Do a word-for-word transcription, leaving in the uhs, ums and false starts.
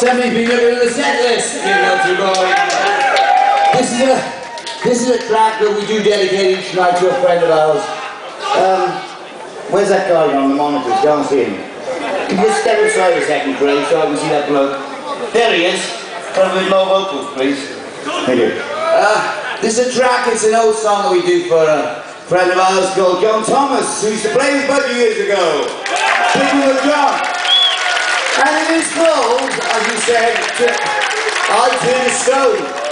Somebody's been looking at the set list. Give it up to Roy. This is a this is a track that we do dedicate each night to a friend of ours. Um, where's that guy on the monitor? Can't see him. Can you just step aside a second, Craig, so I can see that bloke? There he is. Try a bit more vocals, please. Thank you. Uh, this is a track. It's an old song that we do for a friend of ours called John Thomas, who used to play with Budgie years ago. People with John. And it is called, as you said, I Turn a Stone.